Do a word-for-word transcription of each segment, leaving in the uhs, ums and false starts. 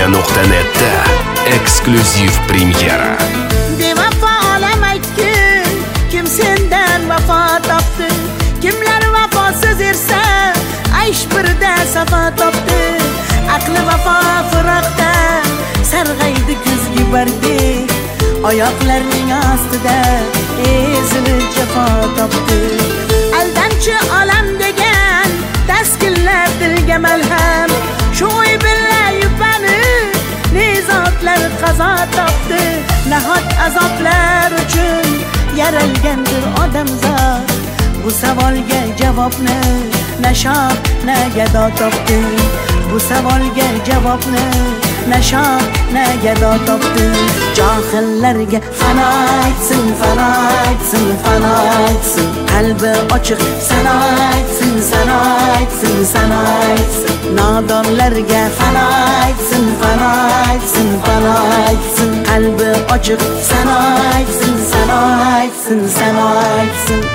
media nuqta net'da eksklyuziv premyera. Bevafo olam aytgin, kim sendan vafo topdi? Kimlar vafosiz ersa, aysh birda safo topdi. Aqli vafo firoqda, sarg'aydi kuzgi bardek. Oyoqlarning ostida ezilib jafo topdi. Aldamchi olam degan taskinlar dilga malham. Shu o'y bilan yupanib nezotlar qazo topdi. Nahot azoblar uchun yaralgandir odamzod. Bu savolga javobni nashod na gado topdi. Bu savolga javobni nashod na gado topdi. Johillarga fano aytsin, fano aytsin, fano aytsin. Qalbi ochiq sano aytsin, sano aytsin, sano aytsin. Nodonlarga fano aytsin, fano aytsin, fano aytsin. Qalbi ochiq sano aytsin, sano aytsin, sano aytsin.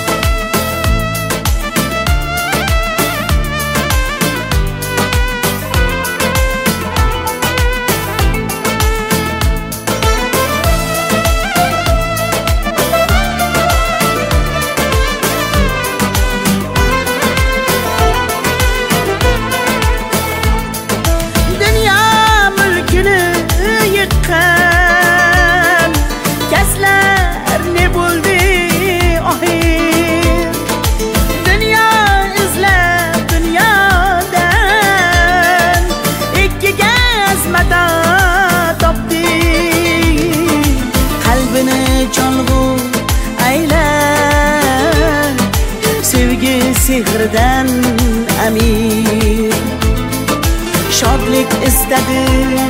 Sehrdan amir shodlik istadi,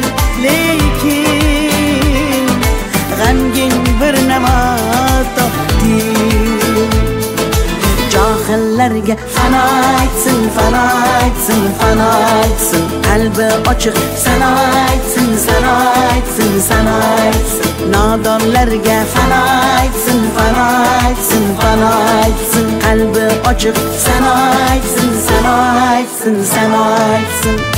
lekin g'amgin bir namo topdi. Johillarga fano aytsin, fano aytsin, fano aytsin. Qalbi ochiq sano aytsin, sano aytsin, sano aytsin. Nodonlarga fano aytsin, fano aytsin, fano aytsin. Qalbi ochiq sano aytsin, sano aytsin, sano aytsin.